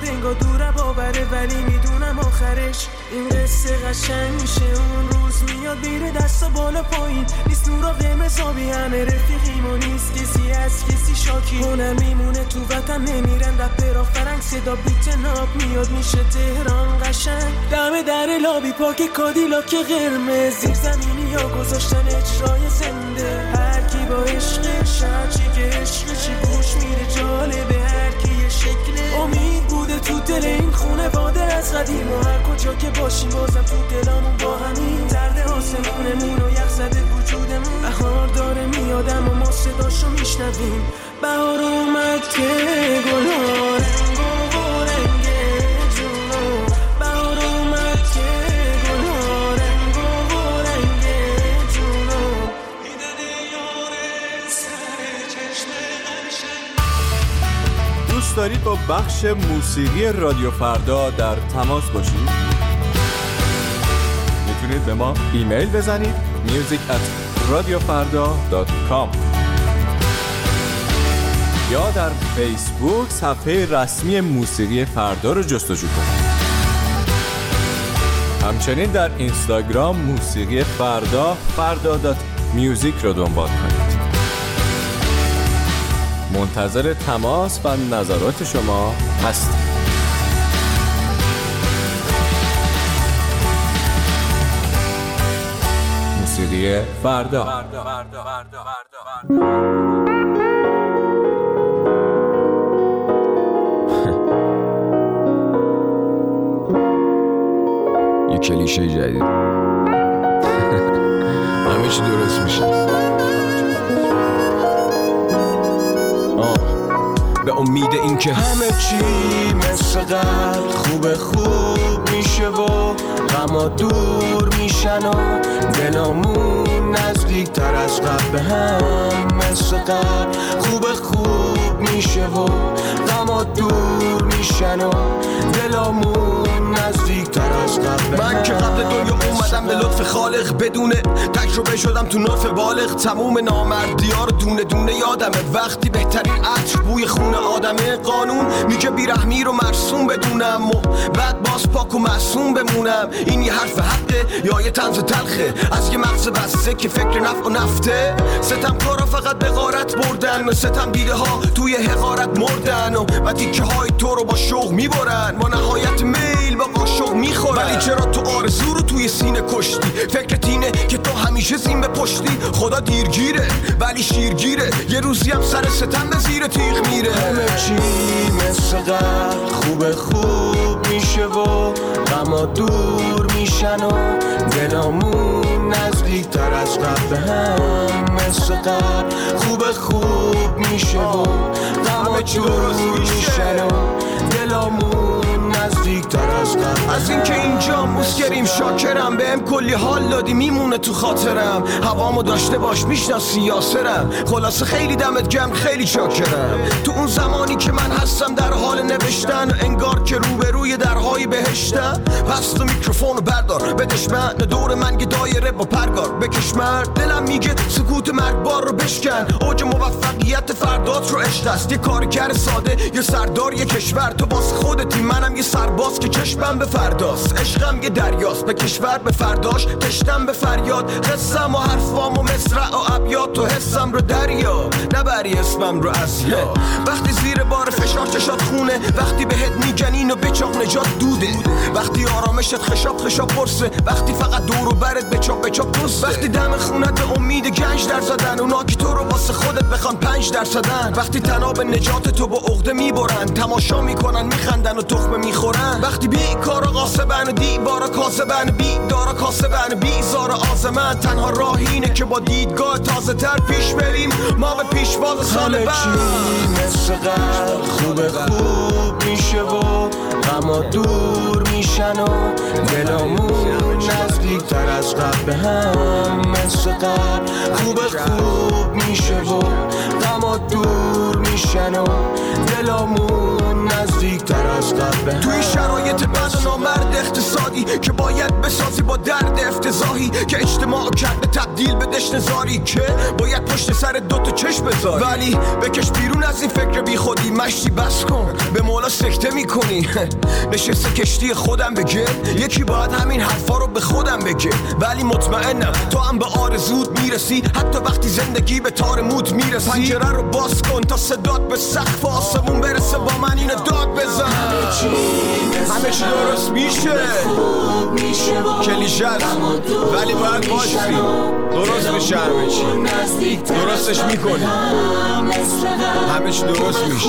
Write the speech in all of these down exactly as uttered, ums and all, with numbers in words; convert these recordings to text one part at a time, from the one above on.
انگار دوره باوره ولی میدونم آخرش این قصه قشنگ میشه. اون روز میاد بیره دستا بالا پایین، نیست نورا قرمز آبی، همه رفیقیم و نیست کسی از کسی شاکی. هنر میمونه تو وطن نمیرن رپرها فرنگ، صدا بیت ناب میاد میشه تهران قشنگ. دم در لابی پاک کادیلاک قرمز، زیر زمینی ها گذاشتن اجرای زنده. هر کی با عشقش هرچی که عشقشی گوش میره جالبه، هر کی یه شکله امید بوده تو دل این خونه واده از قدیم. و هر کجا که باشیم بازم تو دلامون با همین درد آسمونمون و یخ زده وجودمون. بهار داره میادم و ما صداشو میشنویم. بهار اومد که گلها رنگ و رنگ جونو، بهار اومد که گلها رنگ و رنگ جونو. دوست دارید با بخش موسیقی رادیو فردا در تماس باشید؟ میتونید به ما ایمیل بزنید music at radiofarda dot com یا در فیسبوک صفحه رسمی موسیقی فردا رو جستجو کنید. همچنین در اینستاگرام موسیقی فردا فردا دات میوزیک رو دنبال کنید. منتظر تماس و نظرات شما هستیم. موسیقی فردا. یه کلیشه جدید. همه چی درست میشه. به امید این که همه چی مثل قبل خوب خوب میشه و غما دور میشن و دلامون نزدیک تر از قبل به هم مثل قبل خوب خوب میشه و غما دور میشن و دلامون نزدیک تر از قبل. من که قبل دنیا اومدم به لطف خالق، بدون تجربه شدم تو نطف بالغ. تموم نامردی‌ها رو دونه دونه یادمه، وقتی بهترین عطر بوی خون آدمه. قانون میگه بیرحمی رو مرسوم بدونم و بعد باز پاک و معصوم بمونم. این یه حرف حقه یا یه طنز تلخه از یه مغز بسته که فکر نفع و نفته؟ ستم کارا فقط به غارت بردن، ستم دیده ها توی حقارت مردن و و تیکه های تو رو با شوق میبرن، با نهایت میل با قاشق میخورن. ولی چرا تو آرزو رو توی سینه کشتی؟ فکرت اینه که تو همیشه زین به پشتی. خدا دیرگیره ولی شیرگیره، یه روزی هم سر ستم به زیر تیغ میره. همه چی مثل قبل خوب خوب میشه و غما دور میشن و دلامون نزدیک تر از قبل هم مثل قبل خوب خوب میشه و غما دور میشن و دلامون نزدیک تر از قبل. از این که اینجا مسکریم شاکرم، بهم کلی حال دادی میمونه تو خاطرم. هوامو داشته باش میشناسی یاسرم، خلاصه خیلی دمت گرم خیلی چاکرم. تو اون زمانی که من هستم در حال نوشتن، انگار که روبروی درهای بهشتم. پس تو میکروفونو بردار بدش من، دور من یه دایره با پرگار بکش مرد. دلم میگه سکوت مرگبار رو بشکن، اوج موفقیت فردات رو عشق است. یه کارگر ساده یه سردار یه کشور، تو واسه خودتی منم یه سرباز که چشمم به فرداست. عشقم یه دریاست به کشور به فرداش، تشتم به فریاد. قصم و حرفام و مصرع و ابیات، تو حسم رو دریا نبری اسمم رو از یاد. وقتی زیر بار فشار چشات خونه، وقتی بهت میگن اینو بچاق نجات دوده، وقتی آرامشت خشاب خشاب پرسه، وقتی فقط دور و برت بچاق بچاق دوسته، وقتی دم خونت به امید گنج در زدن، اونا که تو رو واسه خودت بخوان پنج درصدن، وقتی تناب نجات تو با عقده میبرن، تماشا میکنن میخندن و تخمه میخورن، وقتی بی کارا قاسبن و دیوارا کاسبن، بی دارا کاسبن بی زار آزمن، تنها راه اینه که با دیدگاه تازه تر پیش بریم، ما به پیشواز سال بعد. مثل قبل خوب خوب میشه و غما دور میشن و دلامون نزدیک تر از قبل به هم، مثل قبل خوب خوب میشه و غما دور میشن میشن و دلامون نزدیکتر از قبل. توی شرایط بد و نامرد اقتصادی که باید بسازی با درد افتضاحی که اجتماع کرده تبدیل به دشنزاری که باید پشت سر دوتا چشم بذاری، ولی بکش بیرون از این فکر بی خودی. مشتی بس کن به مولا سکته میکنی. نشسته کشتی خودم بگه یکی باید همین حرفا رو به خودم بگه، ولی مطمئنم تو هم به آرزوت میرسی حتی وقتی زندگی به تار موت میرسی. پنجره رو باز کن تا صدات به سقف آسمون برسه، با من اینو داد بزن. همه چی درست میشه، کلیشه است ولی باید باشی. درست میشه همه چی، درستش میکنی، همه چی درست میشه.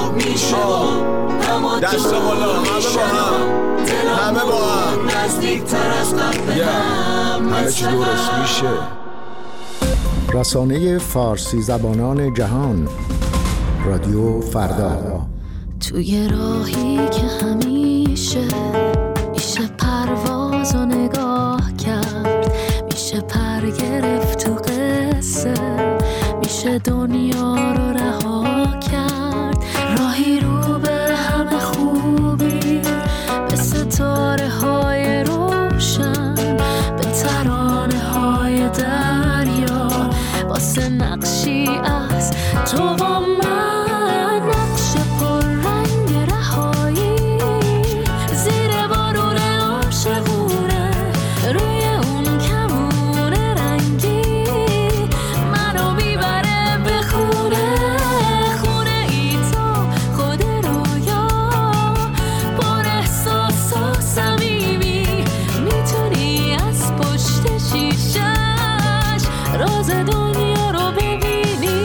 دست بالا، همه با هم، همه با هم، همه چی درست میشه. رسانه فارسی زبانان جهان، رادیو فردا. توی راهی که همیشه میشه پرواز و نگاه کرد، میشه پر گرفت تو قصه، میشه دنیا رو رها کرد. راهی رو به همه خوبی، به ستاره های روشن، به ترانه های دریا، واسه نقشی از تو و من، نقش پر رنگ رهایی زیر بارون عاشقونه، روی اون کمون رنگی منو میبره به خونه، خونه ای تو خود رویا، پر احساس و صمیمی، میتونی از پشت شیشش راز دنیا رو ببینی.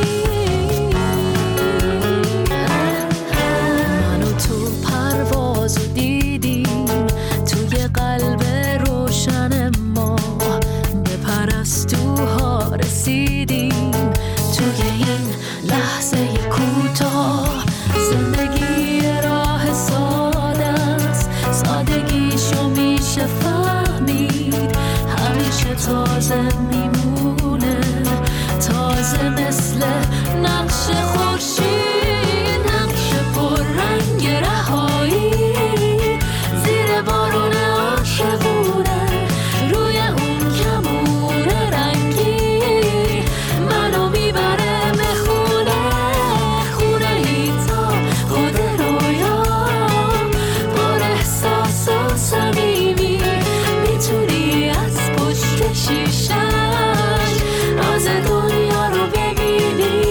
منو تو پرواز دیدیم، توی قلب روشن ما به پرستوها رسیدیم. توی این لحظه کوتاه زندگی راه ساده است، سادگیشو میشه فهمید، همیشه تازه میمونه، تازه مثل نقش خورشید، نقش پر رنگ رهایی زیر بارون عاشقونه، روی اون کمون رنگی منو میبره به خونه، خونه ای تا خود رویا، پر احساس و صمیمی، میتونی از پشت شیشش راز دنیا رو ببینی.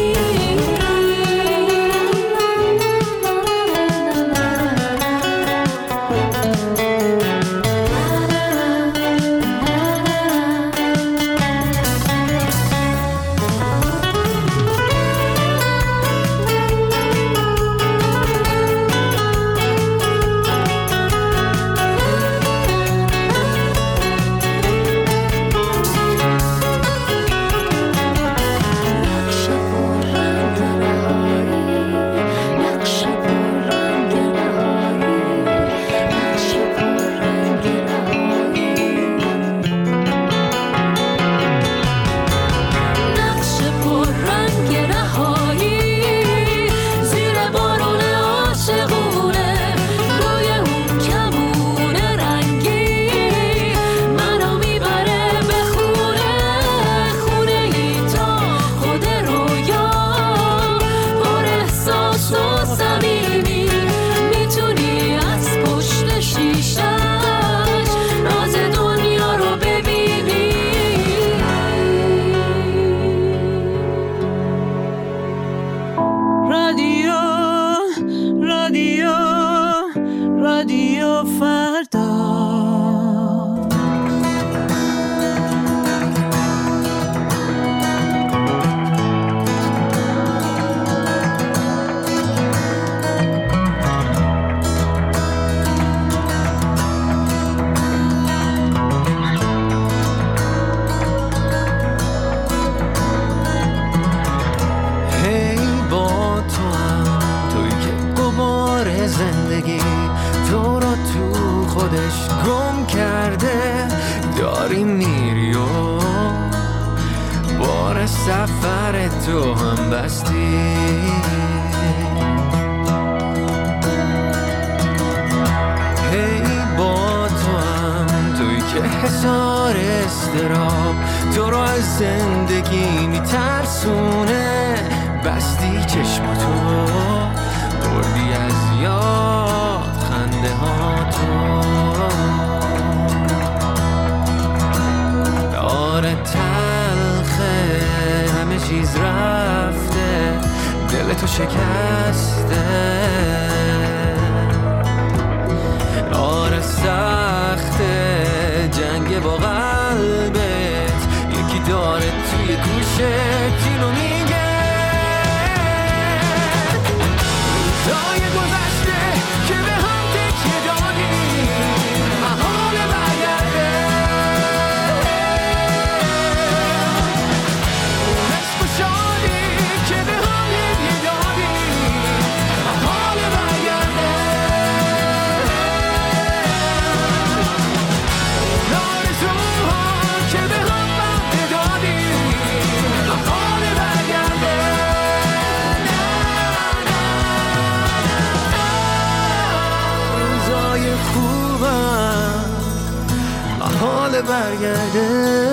نقش پر رنگ رهایی، نقش پر رنگ رهایی، نقش پر رنگ رهایی، نقش پر رنگ رهایی زیر بارون عاشقونه، روی اون کمون رنگی منو میبره به خونه، خونه ای تا خود رویا، پر احساس و صمیمی، میتونی از پشت شیشش راز دنیا رو ببینی. رادیو رادیو رادیو فردا. هی با تو هم، توی که غبار زندگی تو رو تو خودش گم کرده، داری میری و بار سفر تو هم بستی. که حصار استراب تو رو از زندگی میترسونه. بستی چشماتو بردی از یاد خنده ها تو. آره تلخه همه چیز رفته، دل تو شکسته. آره سخته جنگ با قلبت، یکی داره توی گوشت اینو میگه. روزای گذشته که به هم تکیه دادی محال برگرده. اون عشق و شادی که به هم هدیه دادی محال برگرده. اون آرزوها که به هم وعده دادی محال برگرده. روزای خوبم محال برگرده.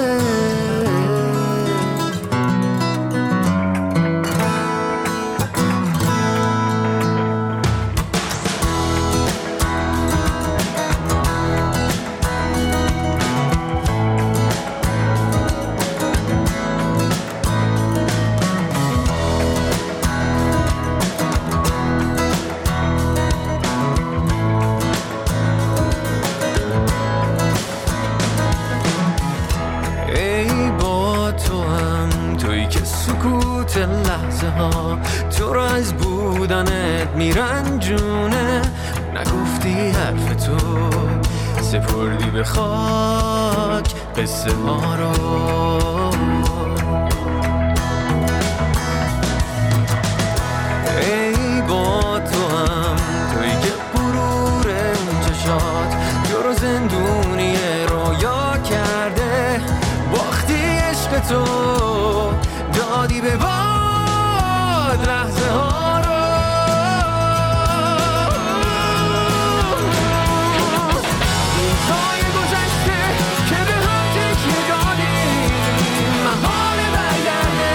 ای با تو هم تویی که سکوت لحظه ها تو رو از بودنت میرنجونه. نگفتی حرف تو سپردی به خاک قصه ها رو. ای با تو هم تویی که غرور اون چشات تو رو زندونی رویا کرده. باختی عشق تو دادی به باد لحظه ها رو. روزای گذشته که به هم تکیه دادی محال برگرده.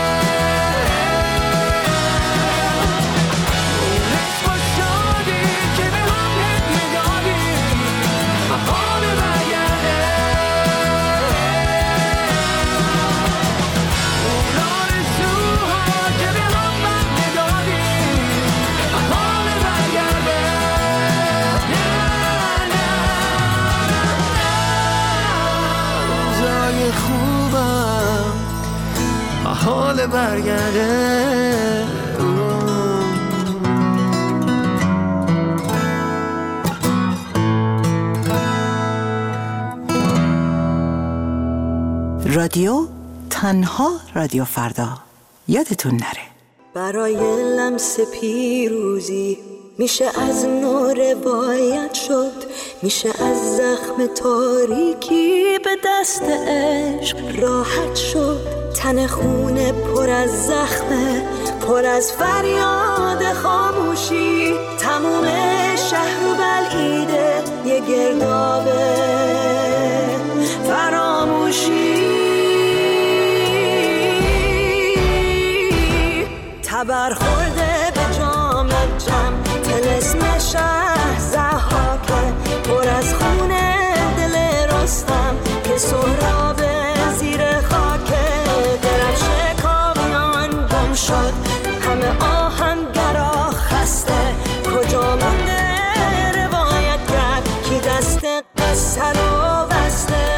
اون عشق و شادی که به هم هدیه دادی محال برگرده. اون آرزوها که به هم وعده دادی محال برگرده. روزای خوبم محال برگرده. رادیو تنها رادیو فردا. یادتون نره برای لمس پیروزی میشه از نو روایت شد، میشه از زخم تاریکی به دست عشق راحت شد. تن خونه پر از زخمه، پر از فریاد خاموشی. تموم شهر و بلعیده یه گردابه فراموشی. تبر خورده به جام جم طلسم شهر ضحاکه، پر از خونه دل رستم که سهراب زیر خاکه. دلم شکاویان گم شد، همه آهنگرا خسته. کجا مونده روایت کرد کی دست قصه رو بسته.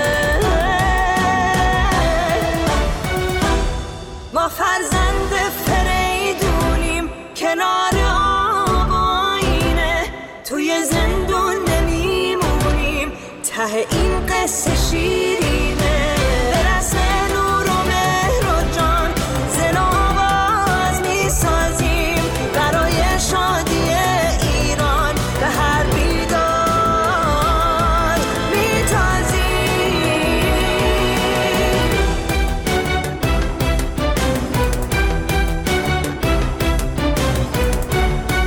ما فرزند فریدونیم کنار آب آینه، توی زندون نمیمونیم ته این قصه شیرینه. برسه نور و مهر و جان زن آواز میسازیم برای شادی ایران. به هر بیدار میتازیم.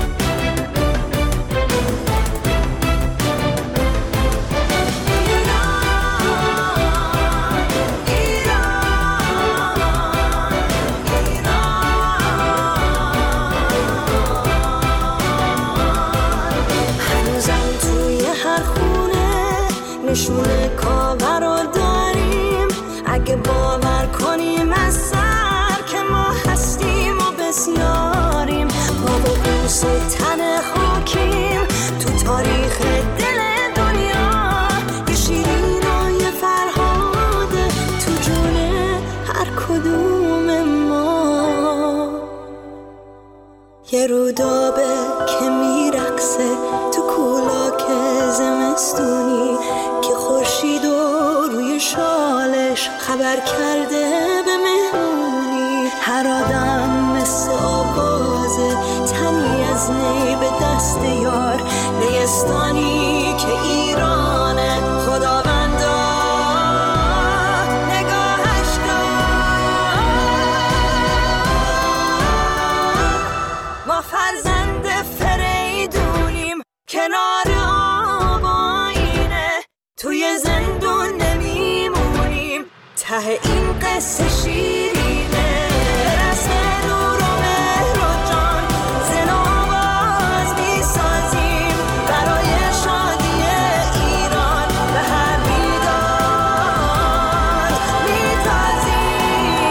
ایران نشونه کاور رو داریم. اگه باور کنیم از سر که ما هستیم و بسیاریم، ما با قوس و تن خاکیم تو تاریخ دل دنیا. یه شیرین و یه فرهاده تو جون هر کدوم ما. یه رودابه که میرقصه تو کولاک زمستونی، که خورشید و روی شالش خبر کرده به مهمونی. هر آدم مثل آوازه، تنی از نی به دست یار. نیستانی که ایرانه خداوندا نگاهش کن. ما فرزند فریدونیم کنار آباینه، توی زندون نمیمونیم ته این قصه شیرینه. رسم نور و مهر و جان زن و آواز میسازیم برای شادی ایران. به هر بیداد میتازیم.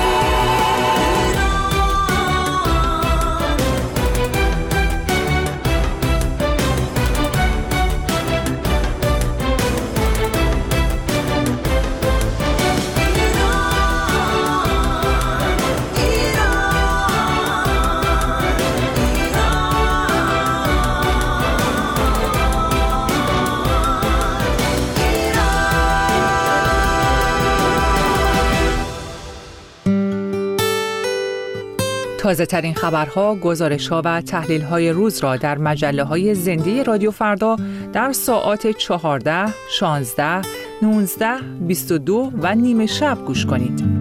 تازه ترین خبرها، گزارش‌ها و تحلیل‌های روز را در مجله‌های زنده رادیو فردا در ساعات چهارده، شانزده، نوزده، بیست و دو و نیمه شب گوش کنید.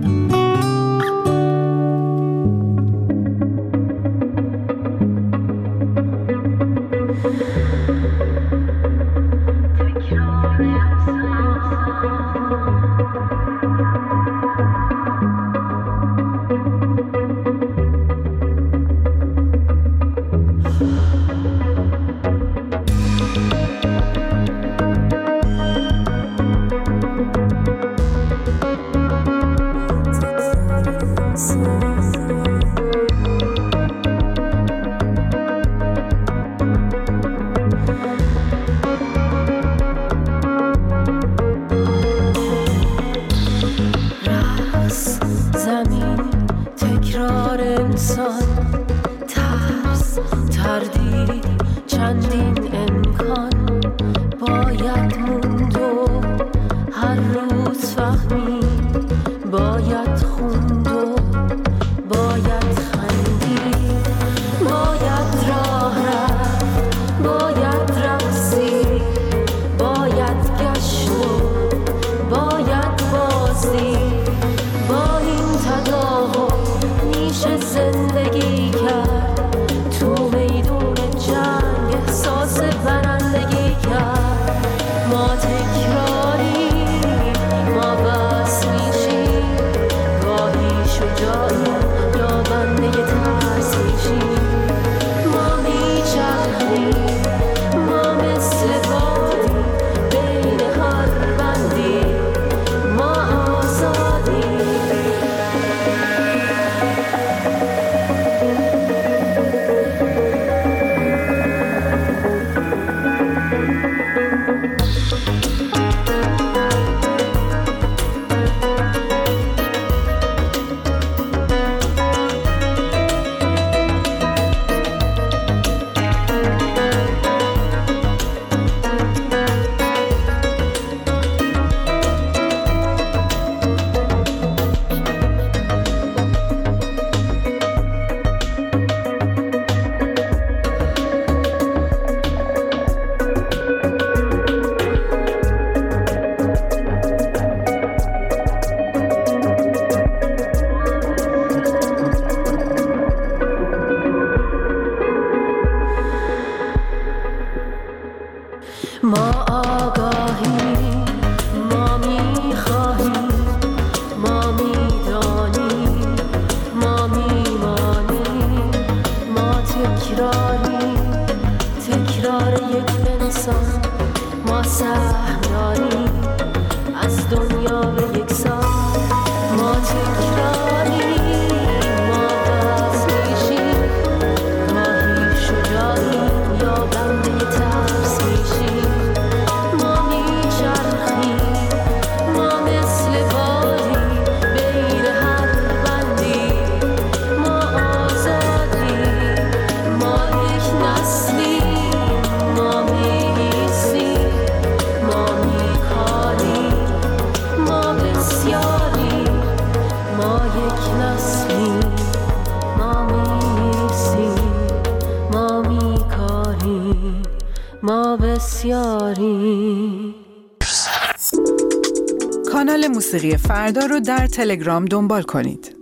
کانال موسیقی فردا رو در تلگرام دنبال کنید.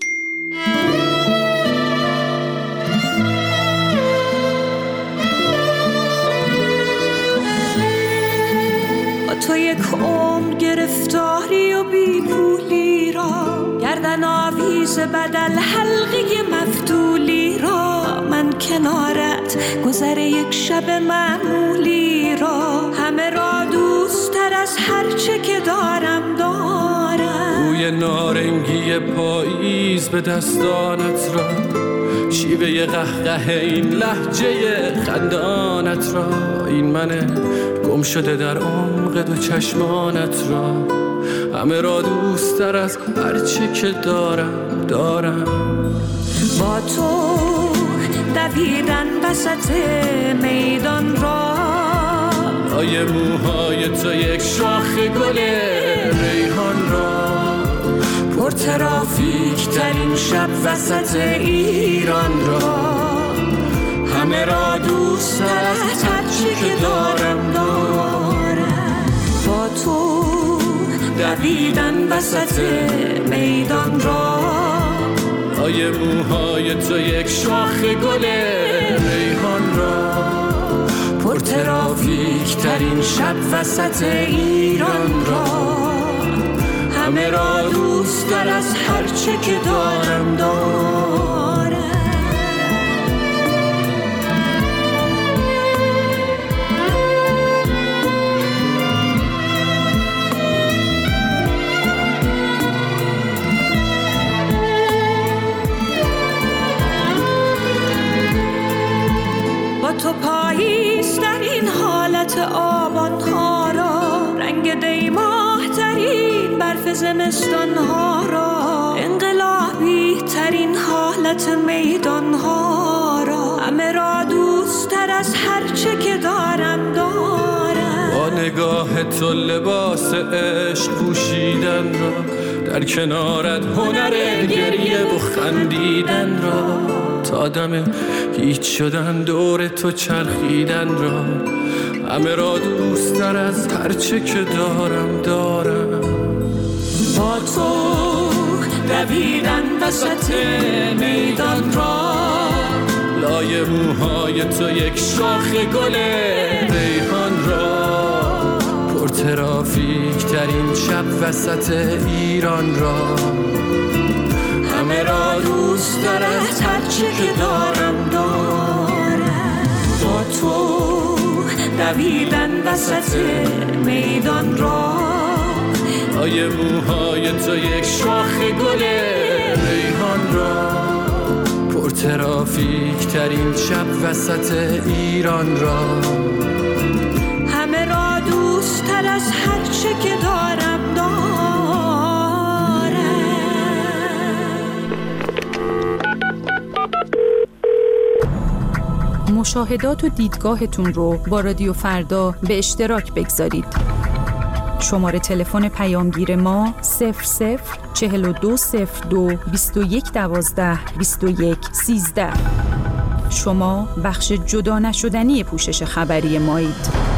تو یک عمر گرفتاری و بی پولی را، گردن آویز بدل حلقه مفتولی را، من کنارت گذر یک شب معمولی را، همه را دوست تر از هر چه که دارم دارم. بوی نارنگی پاییز به دستانت را، شیوه قهقه این لهجه خندانت را، این منه گم شده در عمق دو چشمانت را، همه را دوست تر از هر چی که دارم دارم. با تو دویدن وسط میدان را، لای موهای تو یک شاخ گل ریحان را، پر ترافیک ترین شب وسط ایران را، همه را دوست تر از هر چی که دارم دارم. با تو دویدن وسط میدان را، لای موهای تو یک شاخ گل ریحان را، پر ترافیک ترین شب وسط ایران را، همه را دوست تر از هر چه که دارم دارم. تو پاییز در این حالت آبان ها را، رنگ دی ماه ترین برف زمستان ها را، انقلابی ترین حالت میدان ها را، همه را دوست تر از هر چه که دارم دارم. با نگاه تو لباس عشق پوشیدن را، در کنارت هنر گریه و خندیدن را، تا دم هیچ شدن دور تو چرخیدن را، همه را دوست تر از هر چه که دارم دارم. با تو دویدن وسط میدان را، لای موهای تو یک شاخ گل ریحان را، پر ترافیک ترین شب وسط ایران را، همه را دوست تر از هر چی که دارم دارم. با تو دویدن وسط میدان را، لای موهای تو یک شاخ گل ریحان را، پر ترافیک ترین شب وسط ایران را، همه را دوست تر از هر چه که دارم دارم. مشاهدات و دیدگاهتون رو با رادیو فردا به اشتراک بگذارید. شماره تلفن پیامگیر ما صفر صفر چهل و دو صفر دو بیست و یک دوازده بیست و یک سیزده. شما بخش جدا نشدنی پوشش خبری مایید.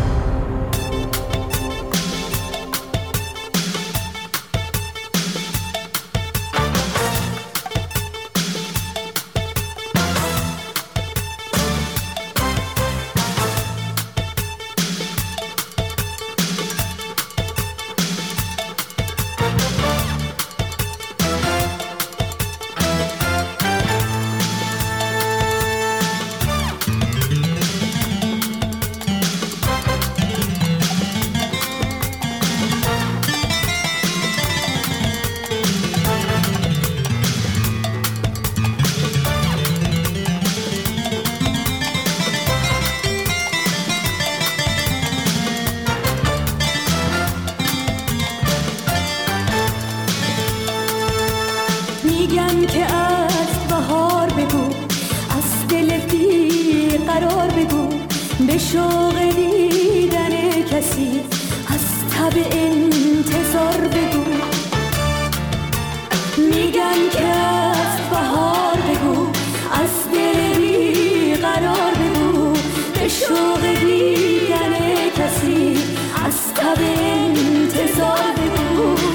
میگن که از بهار بگو، از دل بی قرار بگو، به شوق دیدن کسی از تب انتظار بگو. میگن که از بهار بگو، از دل بی قرار بگو، به شوق دیدن کسی از تب انتظار بگو.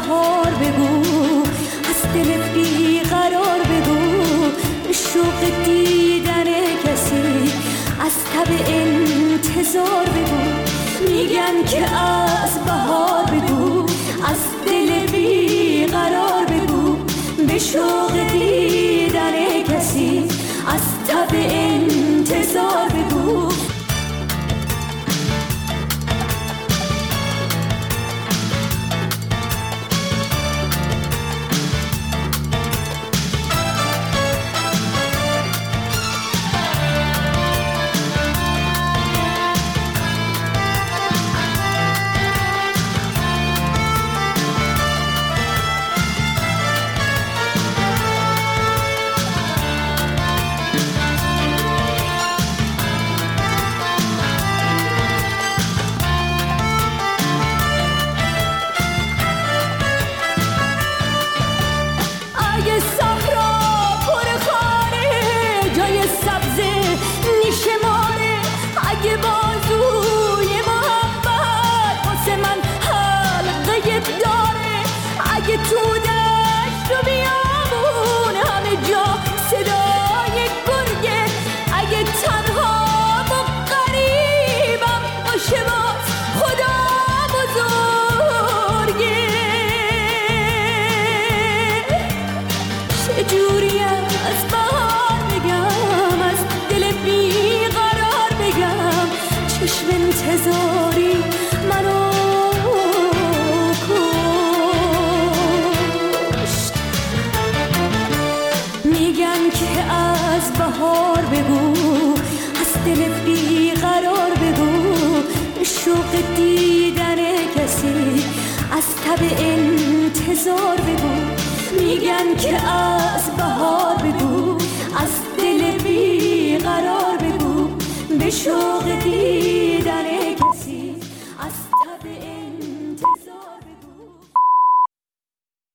بهار بگو، از دل بی قرار بگو، به شوق دیدن کسی از تب انتظار بگو. میگن که از بهار بگو، از دل بی قرار بگو، به شوق دیدن کسی از تب انتظار بگو. انتظاری منو کشت. میگن که از بهار بگو، از دل بی قرار بگو، شوق دیدن کسی از تب انتظار بگو. میگن که از بهار بگو، از دل بی قرار بگو، به شوق دیدن